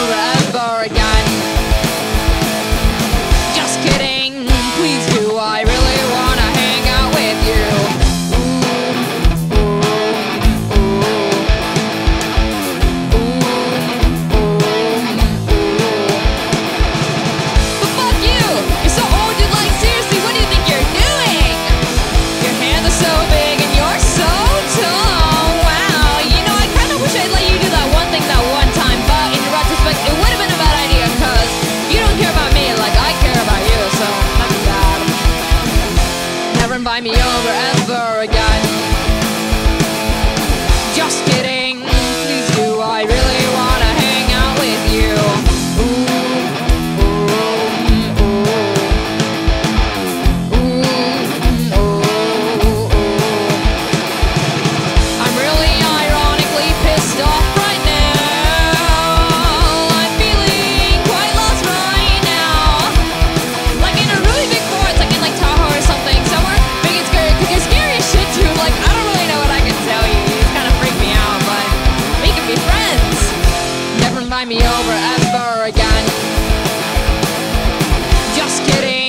over ever again. Just kidding, please do, I really wanna hang out with you. But fuck you, you're so old, dude, like seriously, what do you think you're doing? Your hands are so big and you're so tall, wow. You know, I kinda wish I'd let you do that one thing that one time, but in retrospect, it would've been a bad idea, cause you don't care about me like I care about you, so not too bad. Never invite me over ever again. Just kidding, please do, I really wanna hang out with you. I'm really ironically pissed off right now. I'm feeling quite lost right now. Like in a really big forest, like in like Tahoe or something, somewhere big and scary. Cause you're scary as shit too. Like I don't really know what I can tell you. You just kind of freak me out, but we can be friends. Never invite me over ever again. Just kidding.